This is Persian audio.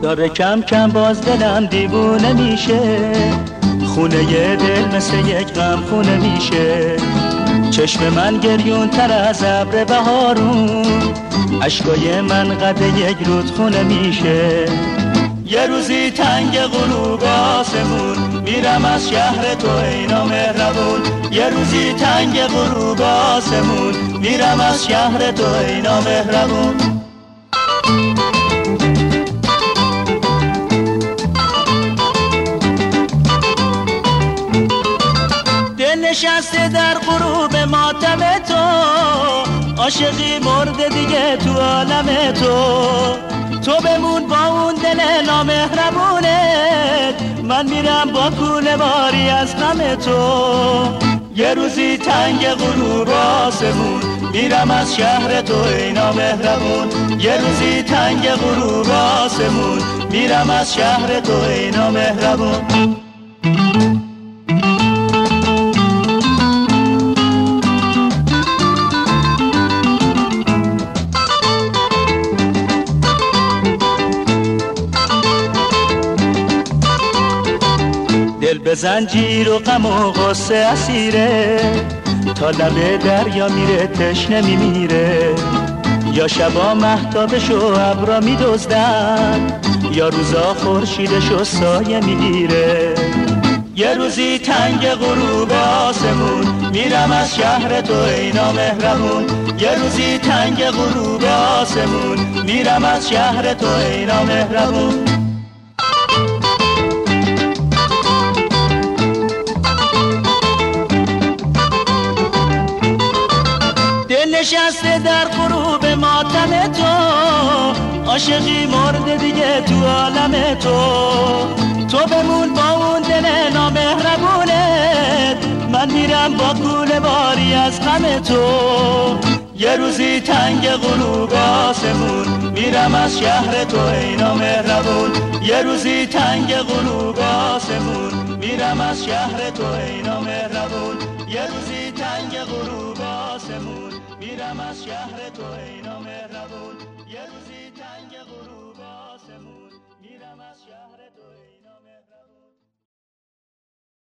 داره کم کم باز دلم دیوونه میشه، خونه ی دل مثل یک غم خونه میشه. چشم من گریون تر از ابر بهارون، اشکای من قد یک رودخونه میشه. یه روزی تنگ غروب آسمون، میرم از شهر تو ای نامهربون. یه روزی تنگ غروب آسمون، میرم از شهر تو ای نامهربون. دل نشسته در غروب ماتم تو، عاشقی مرده دیگه تو عالم تو بمون با اون دل نامهربونت، من میرم با کوله باری از غم تو. یه روزی تنگ غروب آسمون، میرم از شهر تو ای نامهربون. یه روزی تنگ غروب آسمون، میرم از شهر تو ای نامهربون. دل به زنجیر و غم و غصه اسیره، تا لب دریا میره تشنه میمیره. یا شبا مهتابش و ابرا میدزدن، یا روزا خورشیدش و سایه میگیره. یه روزی تنگ غروب آسمون، میرم از شهر تو ای نامهربون. یه روزی تنگ غروب آسمون، میرم از شهر تو ای نامهربون. نشسته در غروب ماتم تو، عاشقی مرده دیگه تو عالم تو بمون با اون دل نامهربونت، من میرم با کوله باری از غم تو. یه روزی تنگ غروب آسمون، میرم از شهر تو ای نامهربون. یه روزی تنگ غروب آسمون، میرم از شهر تو ای نامهربون. یه روزی تنگ غروب آسمون، میرم از شهر تو ای نامهربون. یه روزی تنگ غروب آسمون، میرم از شهر تو ای